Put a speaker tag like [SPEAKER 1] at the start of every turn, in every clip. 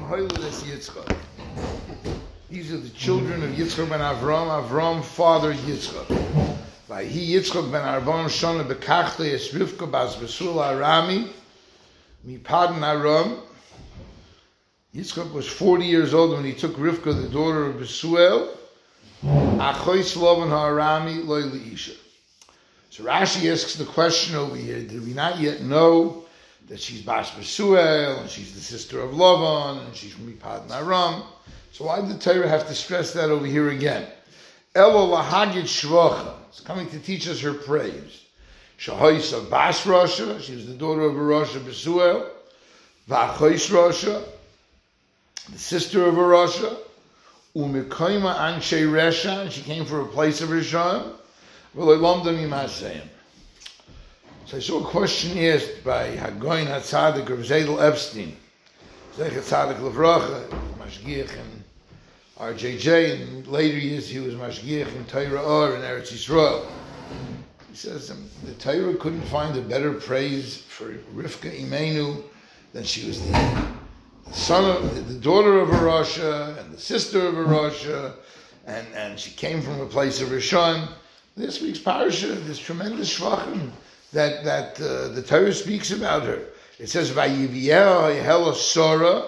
[SPEAKER 1] Hoyless Yitzchak. These are the children of Yitzchak ben Avram. Avram, father Yitzchak. By he Yitzchak ben Arbon Shona Bekachta es Rivka bas Besul Arami Mipadan Aram. Yitzchak was 40 years old when he took Rivka, the daughter of Besuel. Achoy Slovan Harami Loy Leisha. So Rashi asks the question over here: did we not yet know that she's Bas Besuel and she's the sister of Lavan and she's from Mipadan Aram? So why did the Torah have to stress that over here again? Elo lahagid shvacha. It's coming to teach us her praise. Shahoisa Bas Rasha. She was the daughter of a Rasha Besuel. Va'chois Rasha, the sister of a Rasha. Umikoima Anshe Resha. And she came from a place of Rishon. So I saw a question asked by Hagoyin HaTzadik of Zedel Epstein. Zedel HaTzadik Levracha, Mashgiach and RJJ, and later years he was Mashgiach in Torah Or in Eretz Yisrael. He says the Torah couldn't find a better praise for Rivka Imenu than she was the son of the daughter of a Rasha and the sister of a Rasha, and she came from a place of Rishon. This week's parasha, this tremendous shvachim that the Torah speaks about her. It says, "Vayiviel Hela Sarah."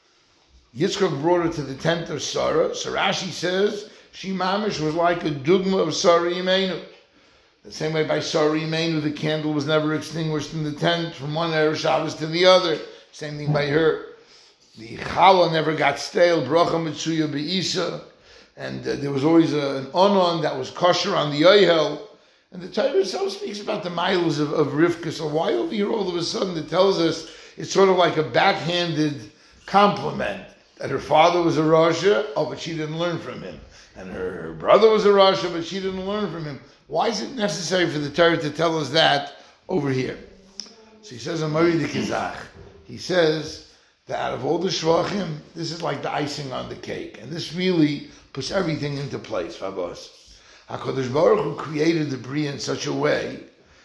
[SPEAKER 1] Yitzchak brought her to the tent of Sarah. So Rashi says she mamish was like a dugma of Sarah Imenu. The same way by Sarah Imenu, the candle was never extinguished in the tent from one Erev Shabbos to the other. Same thing by her. The challah never got stale. Bracha Mitzuya Be'isa. And there was always an onon that was kosher on the Yohel. And the Torah so speaks about the miles of Rivka. So why over here all of a sudden it tells us it's sort of like a backhanded compliment that her father was a Rasha, but she didn't learn from him. And her brother was a Rasha, but she didn't learn from him. Why is it necessary for the Torah to tell us that over here? So he says, Amari de Kizach. He says that out of all the shvachim, this is like the icing on the cake. And this really puts everything into place, Fabos. HaKadosh Baruch Hu created the Bria in such a way,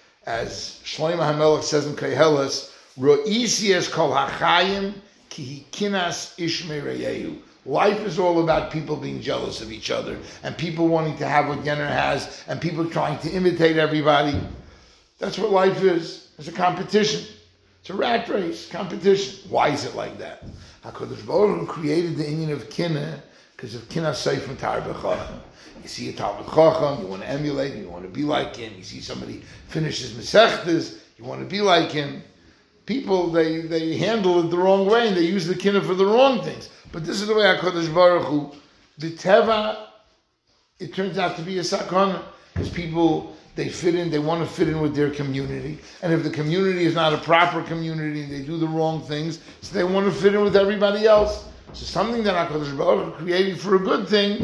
[SPEAKER 1] as Shlomo HaMelech says in Koheles, Ro'isi es kol hachayim ki hikinas ishmei reyehu. Life is all about people being jealous of each other, and people wanting to have what Yenner has, and people trying to imitate everybody. That's what life is. It's a competition. It's a rat race, competition. Why is it like that? HaKadosh Baruch Hu created the inyan of Kinnah because of Kinnah Seif and Tar B'Chacham. You see a Talmud Chacham, you want to emulate him, you want to be like him. You see somebody finish his Masechtas, you want to be like him. People, they handle it the wrong way and they use the Kinnah for the wrong things. But this is the way HaKadosh Baruch Hu, the Teva, it turns out to be a sakana. Because people, they fit in, they want to fit in with their community. And if the community is not a proper community and they do the wrong things, so they want to fit in with everybody else. So something that HaKadosh Baruch Hu created for a good thing,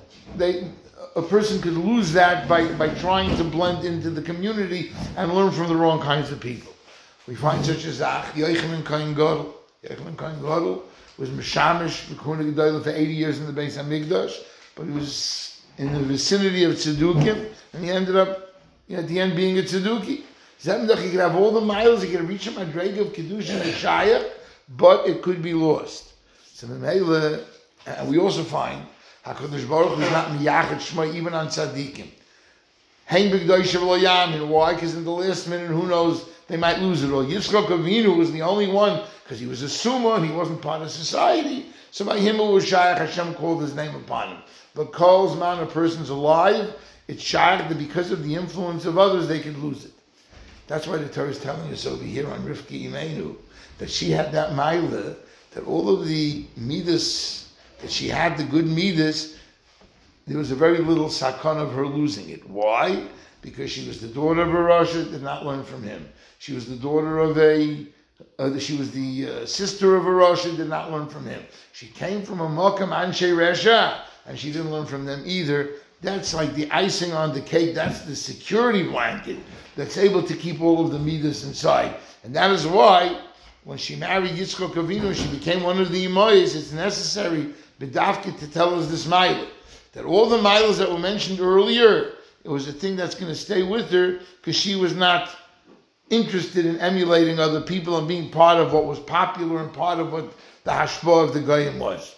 [SPEAKER 1] a person could lose that by trying to blend into the community and learn from the wrong kinds of people. We find such as Yochanan Kohen Gadol. Yochanan Kohen Gadol was Meshamish, the Kohen Gadol for 80 years in the Beis HaMikdash, but he was in the vicinity of Tzedukim, and he ended up at the end being a Tzeduki. Zemdach, he could have all the miles, he could reach a Madrega of Kedusha and Shaya, but it could be lost. So and we also find HaKadosh Baruch Hu is not miyachet shma even on tzaddikim. Hein b'gdoishav lo yamin. Why? Because in the last minute, who knows, they might lose it all. Yitzchak Avinu was the only one, because he was a summa and he wasn't part of society. So by him it was shayach, Hashem called his name upon him. But calls man, a person's alive, it's shayach that because of the influence of others, they could lose it. That's why the Torah is telling us over here on Rivka Imenu, that she had that maila, that all of the midas, that she had the good midas, there was a very little sakon of her losing it. Why? Because she was the daughter of a Rasha, did not learn from him. She was the daughter of she was the sister of a Rasha, did not learn from him. She came from a Makam Anshe Resha, and she didn't learn from them either. That's like the icing on the cake. That's the security blanket that's able to keep all of the midas inside. And that is why when she married Yitzchak Avinu, she became one of the Imayas. It's necessary, B'davka, to tell us this mile. That all the miles that were mentioned earlier, it was a thing that's going to stay with her, because she was not interested in emulating other people and being part of what was popular and part of what the hashpah of the Goyim was.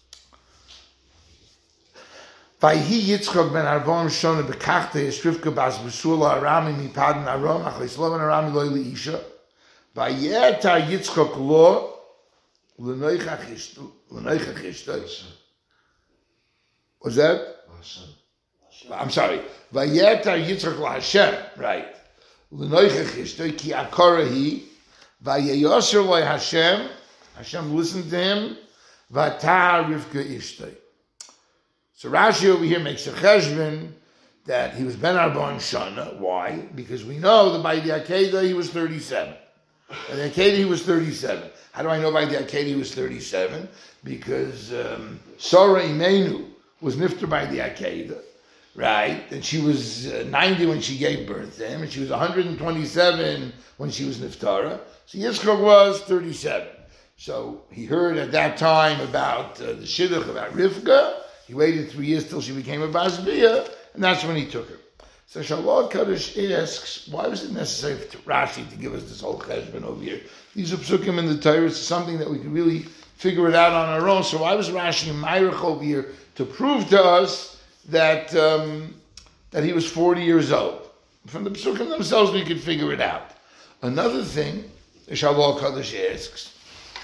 [SPEAKER 1] Vayhi Yitzchak ben Arbaim Shona B'kachta Yishrivka Bas B'sula Arami Mipadan Aram Achlis Lovan Arami Loi L'isha Vayetar Yitzchak Lo L'noichach Ishtoy. Was that? I'm sorry. Vayetar Yitzchak LaHashem. Right. L'noichach Ishtoy Ki Akara Hi Vayeyoser Loi Hashem. Hashem listened to him. Vatar Rivka Ishtoy. So Rashi over here makes a cheshbon that he was ben Arbaim Shana. Why? Because we know that by the Akedah he was 37. By the Akedah he was 37. How do I know by the Akedah he was 37? Because Sarah Imenu was nifter by the Akedah, right? And she was 90 when she gave birth to him, and she was 127 when she was niftara. So Yitzchak was 37. So he heard at that time about the shidduch about Rivka. He waited 3 years till she became a Basbiya, and that's when he took her. So Shalom Kaddish asks, why was it necessary for Rashi to give us this whole cheshbon over here? These are psukim in the Torah. It's something that we could really figure it out on our own. So why was Rashi Meirach over here to prove to us that that he was 40 years old? From the psukim themselves, we could figure it out. Another thing, Shalom Kaddish asks,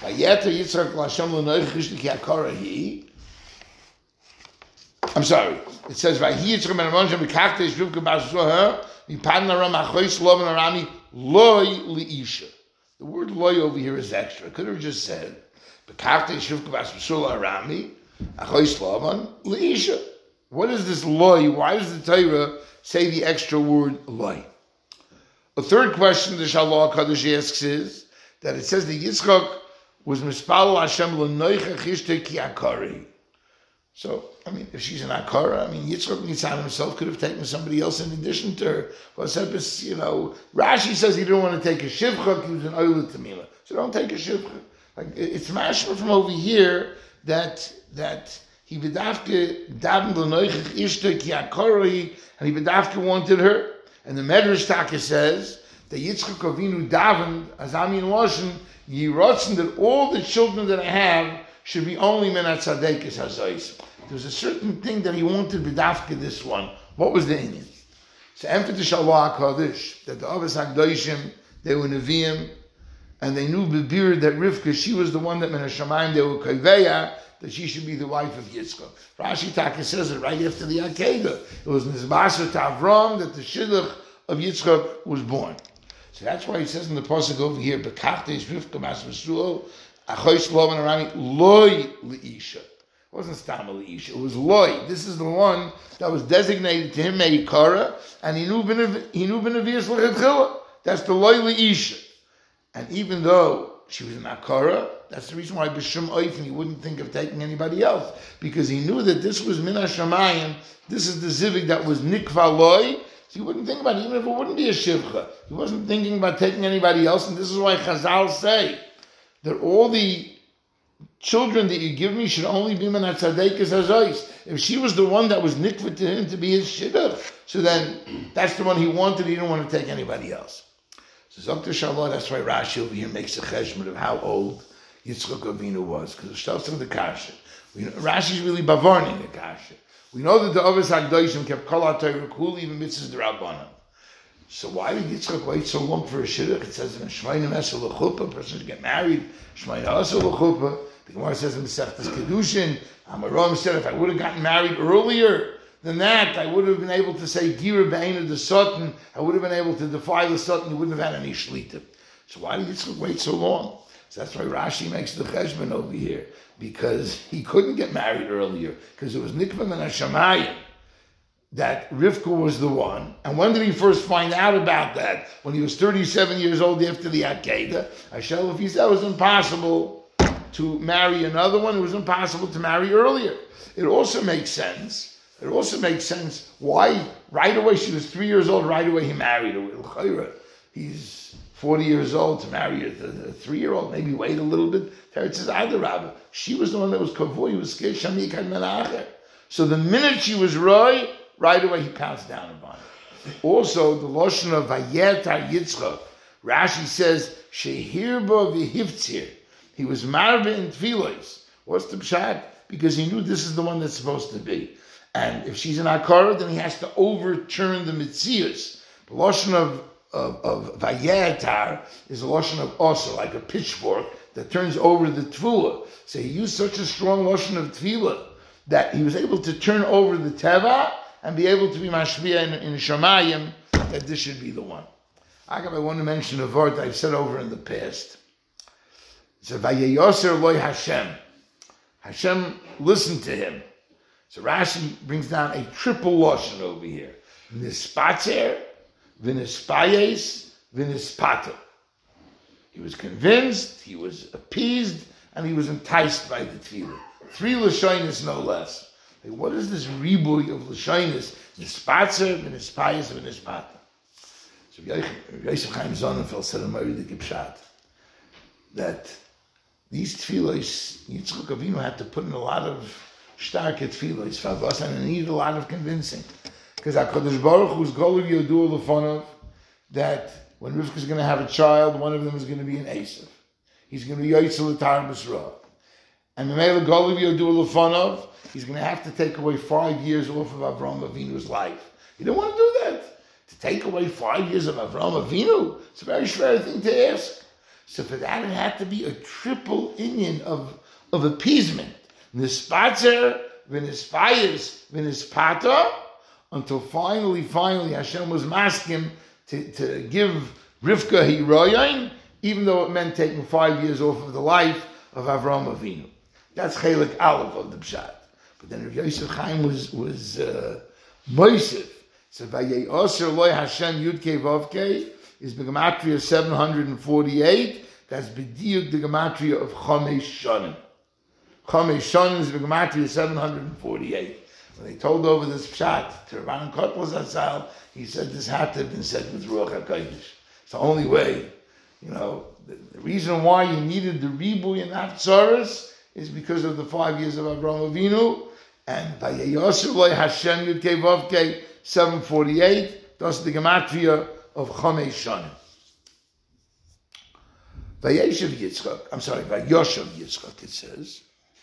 [SPEAKER 1] I'm sorry. It says, "Vayhi Yitzchak ben Arbaim Shana B'kachta Yishrivka Bas B'sula Mipadan Aram Achlis Lovan Arami Loi L'isha." The word "loi" over here is extra. Could have just said, "B'kachta Yishrivka Bas B'sula Arami Achlis Lovan L'isha." What is this "loi"? Why does the Torah say the extra word "loi"? A third question the Shalom Kaddish asks is that it says that Yitzchak was mispalel Hashem l'noichach ishtei ki akari. So, I mean, if she's an akara, Yitzchak Nitzan himself could have taken somebody else in addition to her. Rashi says he didn't want to take a shivcha, he was an oilet tamila. So don't take a shivcha. Like, it's mashma from over here that he bedavke daven l'noichach ishtei ki akari, and he bedavke wanted her. And the Medrash Taka says that Yitzchak Avinu davened, as Amin Loshen, Yirotzen, that all the children that I have should be only Menat Tzadekis Hazois. There was a certain thing that he wanted b'dafka this one. What was the Indian? So Emphasis Shalwa HaKadosh, that the Avos HaKadoshim, they were Nevi'im, and they knew B'bir that Rivka, she was the one that Min HaShamayim, they were Koveya, that she should be the wife of Yitzchak. Rashi Taka says it right after the Akedah. It was Nizbasa to Avram that the Shidduch of Yitzchak was born. So that's why he says in the Pasuk over here, B'kachta is Rivka Bas B'su'o, Achois Lovan Arami, Loi L'isha. It wasn't Stama L'isha, it was Loi. This is the one that was designated to him Meikara, and he knew B'Nevias L'Chetchila. That's the Loi L'isha. And even though she was an Akara, that's the reason why B'Shum Oifen, he wouldn't think of taking anybody else, because he knew that this was Min HaShamayim, this is the Zivig that was Nikva Loi, so he wouldn't think about it, even if it wouldn't be a Shivcha. He wasn't thinking about taking anybody else, and this is why Chazal say that all the children that you give me should only be Menat Tzadekis Hazois. If she was the one that was nikva to him to be his shidduch, so then that's the one he wanted, he didn't want to take anybody else. So Dr. Shalom, that's why Rashi over here makes a cheshbon of how old Yitzchak Avinu was, because it starts with the kasha. Rashi's really bavarning the kasha. We know that the Avos HaKadoshim kept kol ha'Torah kuli even mitzvahs d'Rabbanan. So why did Yitzchak wait so long for a shidduch? It says in Shemaina Mesel L'chuppah, a person should get married. Shemaina Asel L'chuppah. The Gemara says in Masechtas Kedushin, Amaram said, if I would have gotten married earlier than that, I would have been able to say Gira Be'ena the Satan. I would have been able to defy the Satan. You wouldn't have had any shlita. So why did Yitzchak wait so long? So that's why Rashi makes the cheshbon over here, because he couldn't get married earlier, because it was Nikva and Hashamayim that Rivka was the one. And when did he first find out about that? When he was 37 years old after the Akedah. Ashel, if he said it was impossible to marry another one, it was impossible to marry earlier. It also makes sense. Why right away, she was 3 years old, right away he married her. He's 40 years old to marry a 3-year-old, maybe wait a little bit. Teretz says, Adarabah. She was the one that was kavui, he was scared, Shami Kad Menacher. So the minute she was roy, right away he pounced down upon it. Also, the Lashon of Vayetar Yitzchak, Rashi says, Shehirba v'hivtzir. He was marbe in tefillos. What's the pshat? Because he knew this is the one that's supposed to be. And if she's an akara, then he has to overturn the mitzias. The lashon of vayetar is a lashon of osa, like a pitchfork that turns over the tefillah. So he used such a strong lashon of tefillah that he was able to turn over the teva and be able to be mashviah in Shamayim, that this should be the one. I want to mention a word I've said over in the past. It's a vayeyoser loy Hashem. Hashem listened to him. So Rashi brings down a triple lashon over here. Nispatzer, v'nispayes, v'nispato. He was convinced, he was appeased, and he was enticed by the tefillah. 3 lashonis, no less. Like, what is this ribuy of lashonis? Nispatzer, v'nispayes, v'nispato. So Yosef Chaim Sonnenfeld said in Ma'ir the Gipshat that these tefillos, Yitzchak Avinu had to put in a lot of starke tefillos for us, and it needed a lot of convincing. Because HaKadosh Baruch Hu's Golub Yodur Lefonov, that when Rivka is going to have a child, one of them is going to be an Esav. He's going to be Yoitzel L'Tar B'Sra. And the Mele Golub Yodur Lefonov, he's going to have to take away 5 years off of Avraham Avinu's life. You don't want to do that. To take away 5 years of Avraham Avinu, it's a very schwer thing to ask. So for that, it had to be a triple inyan of appeasement. Nispatzer, v'nispayes, v'nispata, until finally Hashem was masking to give Rivka hiroyin, even though it meant taking 5 years off of the life of Avraham Avinu. That's Chelik Aleph of the Pshat. But then Rav Yosef Chaim was moisef. So Vayeyoser loy Hashem Yudkei Vavkei is the gematria 748. That's b'diuk the gematria of Chomesh Shonim. Chomesh Shonim is the gematria 748. When they told over this pshat to Rabbanan Kotler Zatzal, he said this had to have been said with Ruach HaKodesh. It's the only way. You know, the reason why you needed the ribuy and Haftzarus is because of the 5 years of Avraham Avinu, and Vayeyoser loy Hashem Yudkei Vavkei 748. That's the gematria of Chomesh Shonim. Vayeshev Yitzchak, Vayoshev Yitzchak, it says.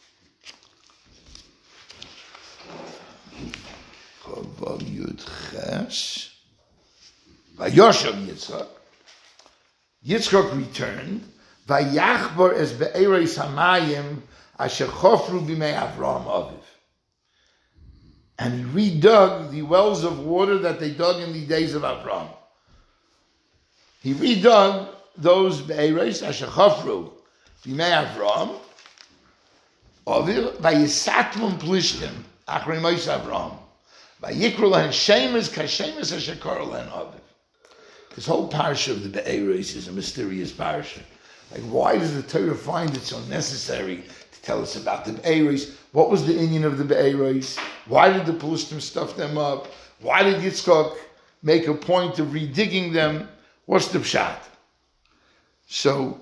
[SPEAKER 1] Chavav Yud Ches. Vayoshev Yitzchak. Yitzchak returned. Vayachbar es be'ereis hamayim asher chofru b'mei Avraham Aviv. And he redug the wells of water that they dug in the days of Avraham. He redug those be'ereis asher chofru b'mei Avraham Aviv vayisatmum plishtim achrei Moshe Avraham vayikru lahen shemes kashemes asher kara lahen Aviv. This whole parsha of the be'ereis is a mysterious parsha. Like, why does the Torah find it so necessary to tell us about the be'ereis? What was the inyan of the be'ereis? Why did the Pelistim stuff them up? Why did Yitzchak make a point of redigging them? What's the pshat? So,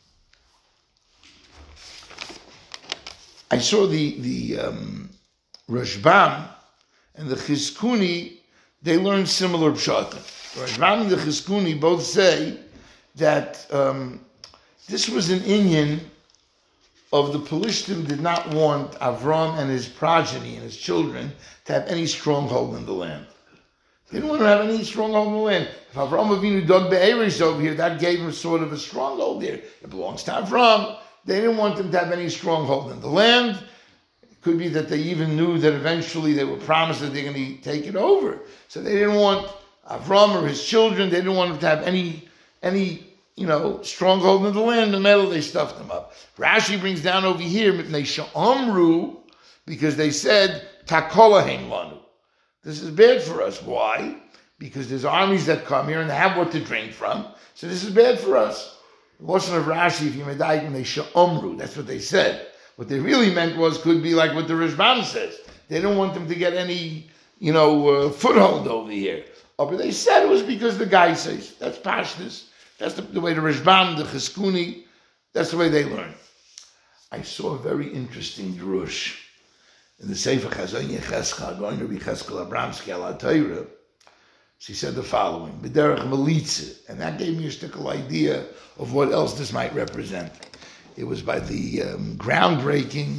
[SPEAKER 1] I saw the Rashbam and the Chizkuni, they learned similar pshat. Rashbam and the Chizkuni both say that this was an inyan of the Pelishtim did not want Avram and his progeny and his children to have any stronghold in the land. They didn't want to have any stronghold in the land. If Avram Avinu dug be'ereis over here, that gave him sort of a stronghold there. It belongs to Avram. They didn't want them to have any stronghold in the land. It could be that they even knew that eventually they were promised that they're going to take it over. So they didn't want Avram or his children, they didn't want them to have any stronghold in the land. In the middle, they stuffed them up. Rashi brings down over here, because they said, Takolahem lanu. This is bad for us. Why? Because there's armies that come here and they have what to drink from. So this is bad for us. The lashon of Rashi, if you medayik, when they sha'omru, that's what they said. What they really meant could be like what the Rashbam says. They didn't want them to get any, foothold over here. But they said it was because the guy says, that's pashtus. That's the way the Rashbam, the Chizkuni, that's the way they learn. I saw a very interesting drush in the Sefer Chazon Yecheskel, going to be Cheskel Abramsky al Torah, So he said the following, B'derech Melitze, and that gave me a shtickle idea of what else this might represent. It was by the groundbreaking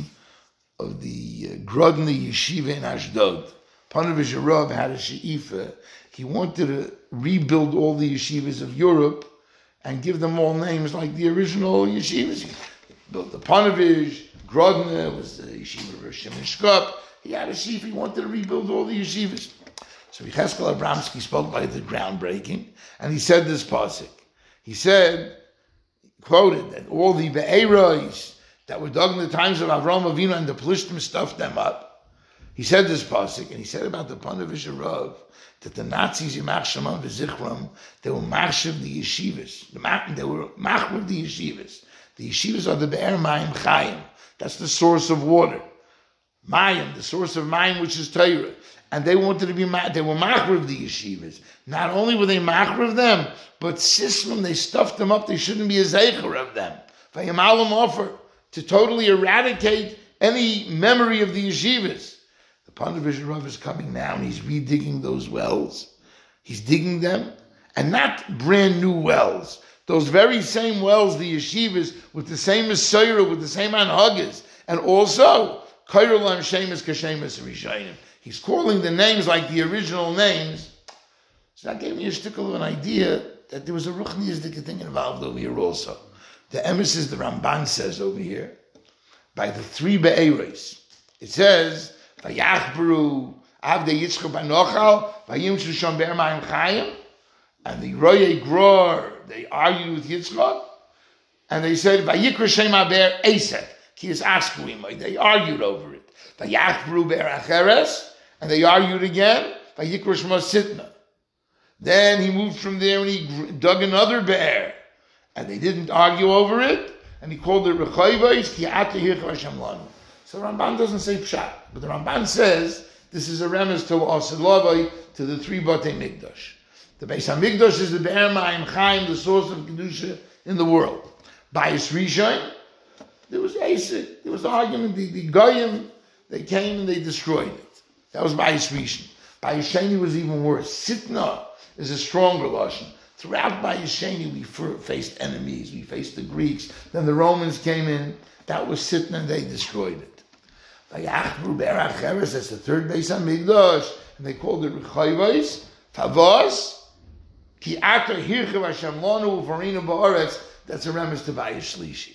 [SPEAKER 1] of the Grodny Yeshiva in Ashdod. Ponevezh Rav had a she'ifa. He wanted to rebuild all the yeshivas of Europe and give them all names like the original yeshivas. He built the Ponevezh, Grodny was the yeshiva of Shimon Shkop. He had a she'ifa. He wanted to rebuild all the yeshivas. So Yecheskel Abramsky spoke by the groundbreaking, and he said this pasuk. He said, quoted, that all the Be'erois that were dug in the times of Avram Avinu and the Plishtim stuffed them up. He said this pasuk, and he said about the Ponevezh Rav that the Nazis, Yimach Shemam v'Zichram, they were machshav the yeshivas. They were machshav the yeshivas. The yeshivas are the Be'er Mayim Chayim. That's the source of water. Mayim, the source of Mayim, which is Torah. And they wanted to be, they were machriv the yeshivas. Not only were they machriv them, but sismim, they stuffed them up. They shouldn't be a zeicher of them. Vayamalim offer to totally eradicate any memory of the yeshivas. The Ponevezh Rav is coming now and he's redigging those wells. He's digging them, and not brand new wells. Those very same wells, the yeshivas, with the same Mesorah, with the same anhagas, and also Kairolam Shemus Kashemus Rishayim. He's calling the names like the original names. So that gave me a shtickle of an idea that there was a Ruchniistic thing involved over here also. The emissaries, the Ramban says over here, by the three Be'eros. It says, Vayachbru Avdei Yitzchak Banochal, Vayimshu Shom Be'er Mayim Chayim, and the Roye Gror, they argued with Yitzchak, and they said, Vayikra Shem HaBe'er Esek, Ki Yis Askuim, they argued over it. Vayachbru Be'er Acheres, and they argued again, Vayikra Shema Sitna. Then he moved from there and he dug another be'er, and they didn't argue over it, and he called it Rechayvais Ki Ata Hircha Hashem Lanu. So Ramban doesn't say Pshat, but the Ramban says this is a remez to Asilavai, to the three Batei Mikdash. The Beis HaMikdash is the Be'er Mayim Chaim, the source of Kedusha in the world. Bayis Rishon, there was Asik, there was argument, the Goyim, they came and they destroyed it. That was Bayis Rishon. Bayis Sheni was even worse. Sitna is a stronger lashon. Throughout Bayis Sheni, we faced enemies. We faced the Greeks. Then the Romans came in. That was Sitna, and they destroyed it. Vayachbru Be'er Acheres, that's the third Beis HaMikdash, and they called it Rechayvais, Favos, Ki Ata Hircha Hashem Lanu Ufarinu Ba'aretz. That's a remez to Bayis Shlishi.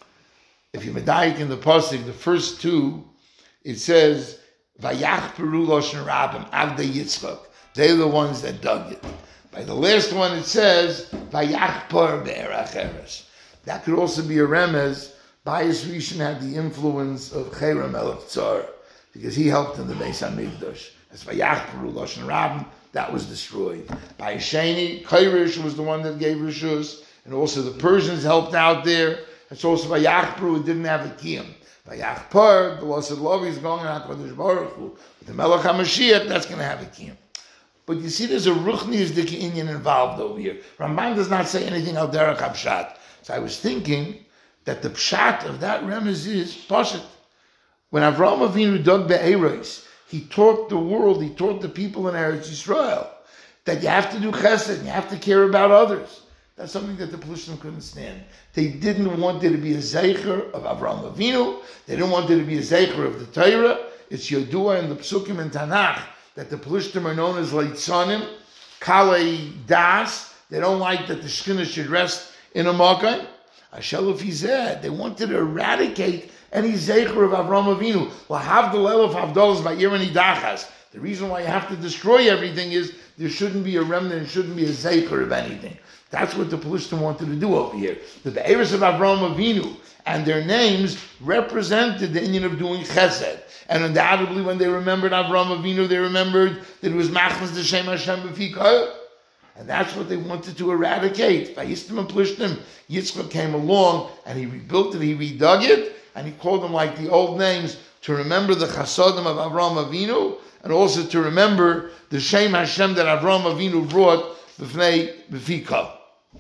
[SPEAKER 1] If you medayik in the pasuk, the first two, it says Vayachbru Loshen Rabim Avdei Yitzchak. They're the ones that dug it. By the last one, it says Vayachpar Be'er Acheres. That could also be a remez. Bayis Rishon had the influence of Chera Melech Tzar, because he helped in the Beis HaMikdash. As Vayachbru Loshen Rabim, that was destroyed. Bayis Sheni, Kairish was the one that gave Rishus, and also the Persians helped out there. It's also Vayachbru, it didn't have a kiyum. Vayachpar, the Lasad Lavi is going on HaKadosh Baruch Hu. With the Melech HaMashiach, that's going to have a kiyum. But you see, there's a Ruchniistic Inyan involved over here. Ramban does not say anything al derech HaPshat. So I was thinking that the Pshat of that remez is Pashat. When Avraham Avinu dug Be'eros, he taught the world, he taught the people in Eretz Yisrael that you have to do chesed, you have to care about others. That's something that the Plishtim couldn't stand. They didn't want there to be a zeicher of Avraham Avinu. They didn't want there to be a zeicher of the Torah. It's Yodua in the Psukim and Tanakh that the Plishtim are known as Leitzanim, Kalei Das. They don't like that the Shekhinah should rest in a Makkah. Asheluf Yizeh, they wanted to eradicate any zeicher of Avraham Avinu. Lahavdil elef havdalas ba'ir nidachas. The reason why you have to destroy everything is there shouldn't be a remnant, there shouldn't be a zeicher of anything. That's what the Plishtim wanted to do over here. The Be'eros of Avraham Avinu and their names represented the Inyan of doing chesed. And undoubtedly, when they remembered Avraham Avinu, they remembered that it was Machmas D'Shem Hashem B'Fikah. And that's what they wanted to eradicate. Vayistim and Plishtim, Yitzchak came along and he rebuilt it, he redug it, and he called them like the old names to remember the Chasadim of Avraham Avinu, and also to remember the Shem Hashem that Avraham Avinu brought B'fnei B'Fikah.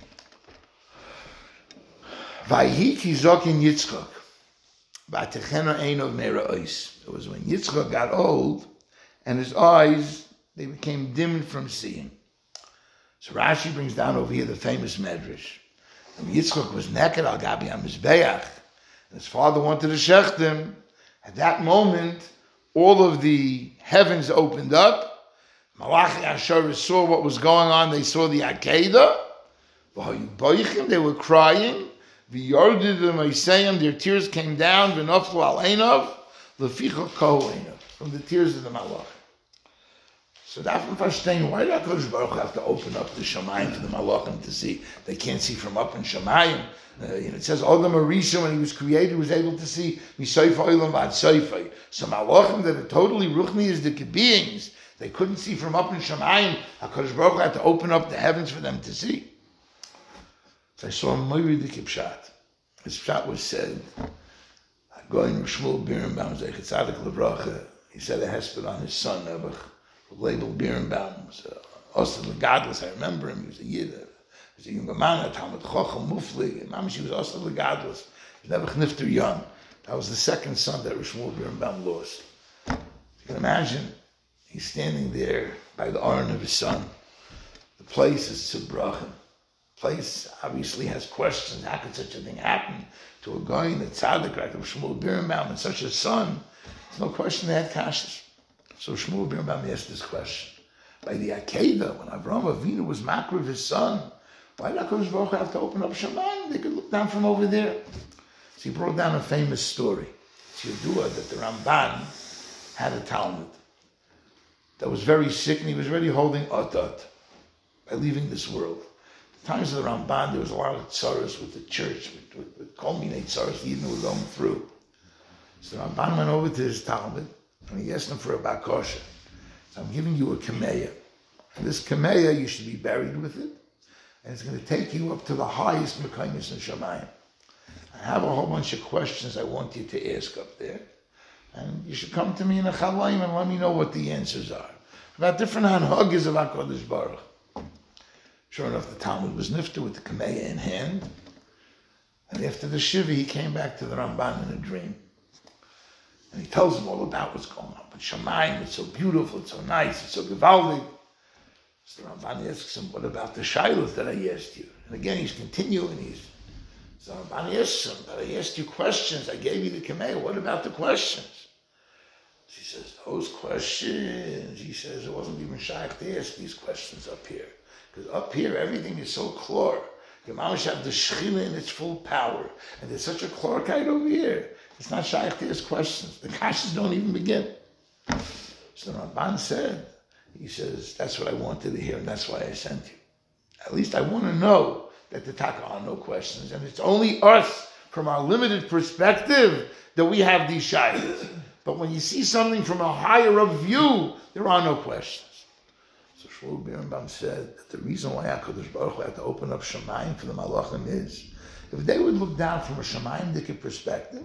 [SPEAKER 1] Vayhi Kizokin Yitzchak. V'atechena Einov Mera'os. It was when Yitzchak got old, and his eyes, they became dim from seeing. So Rashi brings down over here the famous medrash. When Yitzchak was naked al gabi HaMizbeach, and his father wanted to shecht him, at that moment, all of the heavens opened up. Malachi Asher saw what was going on. They saw the Akedah. They were crying. Their tears came down. From the tears of the Malach. So that from verstehen, why did HaKadosh Baruch Hu have to open up the Shamayim for the Malachim to see? They can't see from up in Shamayim. It says, Adam Arisha, when he was created, was able to see Misayfa Olam Vad Sayfa. So Malachim that are totally Ruchniistic beings, they couldn't see from up in Shamayim. HaKadosh Baruch Hu had to open up the heavens for them to see. So I saw a Moiridik Pshat. His Pshat was said, going to Shmuel Birnbaum, Zeichet Tzadik Levracha, he said a hesped on his son, Nebuch, labeled Birnbaum, was Osted Legadlus. I remember him, he was a Yid, he was a younger man, a Talmud Chochem, Mufli, and Mamish, he was Osted Legadlus. He was Nebuch Nifter young. That was the second son that Shmuel Birnbaum lost. You can imagine, he's standing there by the Aron of his son. The place is Tzibrachim. Place obviously has questions. How could such a thing happen to a guy in the tzaddik like Shmuel Birnbaum and such a son? There's no question they had kashas. So Shmuel Birnbaum asked this question. By the Akedah, when Avraham Avinu was makriv his son, why did HaKadosh Baruch Hu have to open up Shamayim? They could look down from over there. So he brought down a famous story. It's Yedua that the Ramban had a Talmud that was very sick and he was already holding Atat by leaving this world. Times of the Ramban, there was a lot of tzaras with the church, with culminate tzaras the Yidden were going through. So the Ramban went over to his Talmud and he asked him for a bakosha. So I'm giving you a kameya. And this kameya, you should be buried with it. And it's going to take you up to the highest mekaymis in Shamayim. I have a whole bunch of questions I want you to ask up there. And you should come to me in a chalayim and let me know what the answers are. About different hanhagas of HaKadosh Baruch. Sure enough, the Talmud was nifter with the kameya in hand. And after the shiva, he came back to the Ramban in a dream. And he tells him all about what's going on. But Shamayim, it's so beautiful, it's so nice, it's so gewaldig. So the Ramban asks him, what about the shilas that I asked you? And again, he's continuing. So the Ramban asks him, but I asked you questions. I gave you the kameya. What about the questions? He says, those questions, he says, it wasn't even shaykh to ask these questions up here. Because up here, everything is so chlor. You mamish have the shechina in its full power. And there's such a chlorkite over here. It's not shaykh to ask questions. The kashas don't even begin. So the Ramban said, he says, that's what I wanted to hear, and that's why I sent you. At least I want to know that the taka are no questions. And it's only us, from our limited perspective, that we have these shaykhs. But when you see something from a higher up view, there are no questions. So Shmuel Birnbaum said that the reason why HaKadosh Baruch Hu had to open up Shamayim for the Malachim is, if they would look down from a Shamayim-dike perspective,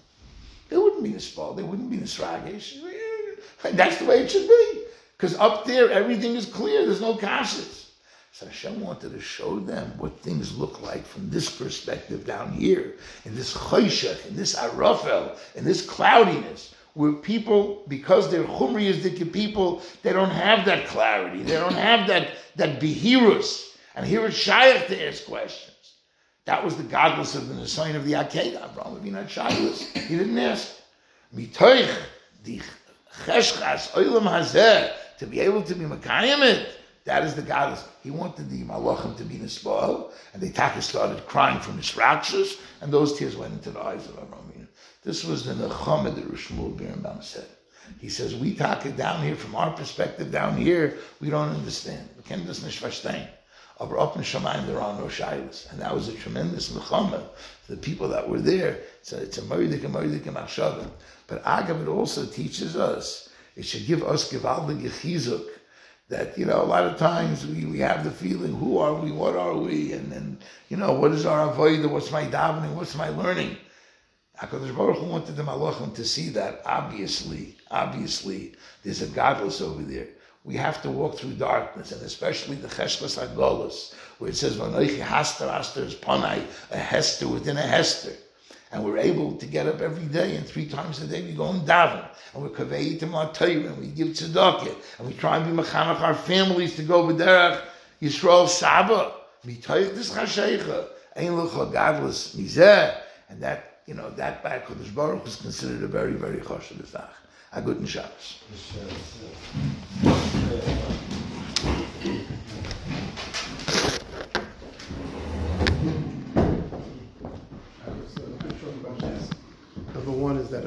[SPEAKER 1] they wouldn't be Nispal, they wouldn't be Nisragesh. That's the way it should be. Because up there, everything is clear, there's no kashas. So Hashem wanted to show them what things look like from this perspective down here, in this choshech, in this arafel, in this cloudiness, where people, because they're chumriyistic people, they don't have that clarity, they don't have that behirus. And here it's shaykh to ask questions. That was the godless of the Nisayin of the Akedah. Abraham Avinu had shaykhs. He didn't ask. Mitoich, the cheshchas, oilam hazeh, to be able to be makayim it, that is the godless. He wanted the malachim to be nispal, and they started crying from his rakshas, and those tears went into the eyes of Abraham Avinu. This was the nechama that Shmuel Birnbaum said. He says, we take it down here, from our perspective down here, we don't understand. We can't just nicht verstehen. Aber up in Shamayim, there are no shaylas. And that was a tremendous nechama for the people that were there. So it's a moridik and machshava. But Agav, it also teaches us, it should give us gewaldige chizuk, that, a lot of times we have the feeling, who are we, what are we, and what is our avodah, what's my davening, what's my learning. HaKadosh Baruch Hu wanted the Malachim to see that, obviously, there's a godless over there. We have to walk through darkness, and especially the Cheshkas HaGolus, where it says, V'anoichi Haster, Aster is Panai, a Hester within a Hester. And we're able to get up every day, and 3 times a day we go and daven, and we're kaveitim our Torah, and we give tzedakah, and we try and be mechanach our families to go b'derech. Yisrael Saba, Mitoich Dis Chasheicha, Ein Lucha Gadlus Mizeh, and that, that by Kodesh Baruch was considered a very, very choshev Zach. A good Shabbos.